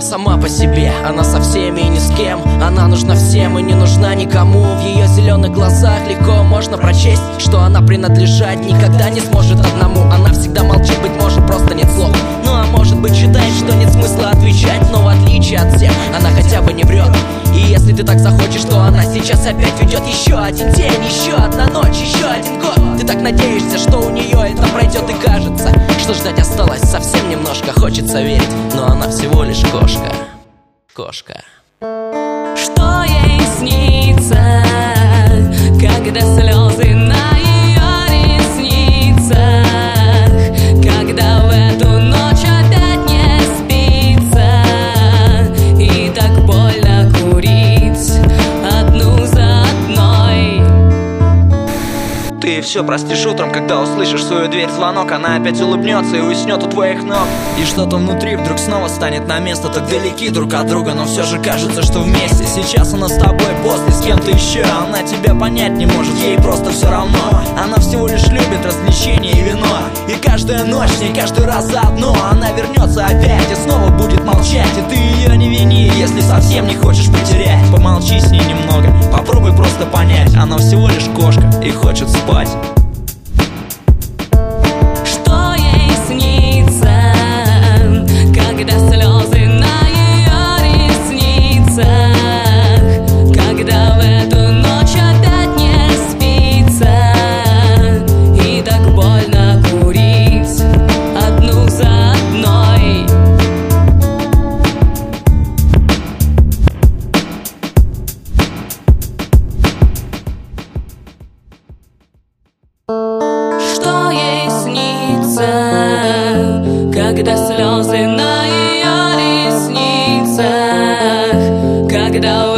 сама по себе, она со всеми и ни с кем. Она нужна всем и не нужна никому. В ее зеленых глазах легко можно прочесть, что она принадлежать никогда не сможет одному. Она всегда молчит, быть может, просто нет слов. Ну а может быть, считает, что нет смысла отвечать. Но в отличие от всех, она хотя бы не врет. И если ты так захочешь, то она сейчас опять ведет еще один день, еще одна ночь, еще один год. Ты так надеешься, что у нее это пройдет, и кажется, что ждать осталось совсем немножко. Хочется верить, но она всего лишь кошка. Кошка. Что ей снится, когда слезы на ее ресницах, когда в эту ночь опять не спится, и так больно курить одну за одной. Ты все простишь утром, когда услышишь в свою дверь звонок. Она опять улыбнется и уснет у твоих ног. И что-то внутри вдруг снова станет на место. Так далеки друг от друга, но все же кажется, что вместе. Сейчас она с тобой, после с кем-то еще. Она тебя понять не может, ей просто все равно. Она всего лишь любит развлечения и вино. И каждая ночь, с ней каждый раз заодно. Она вернется опять и снова будет молчать. И ты ее не вини, если совсем не хочешь потерять. Помолчи с ней немного, попробуй просто понять. Она всего лишь кошка и хочет спать. Что ей снится, когда слезы на ее ресницах, когда в эту ночь опять не спится, и так больно курить одну за одной. Что ей снится, когда слезы на ее ресницах, когда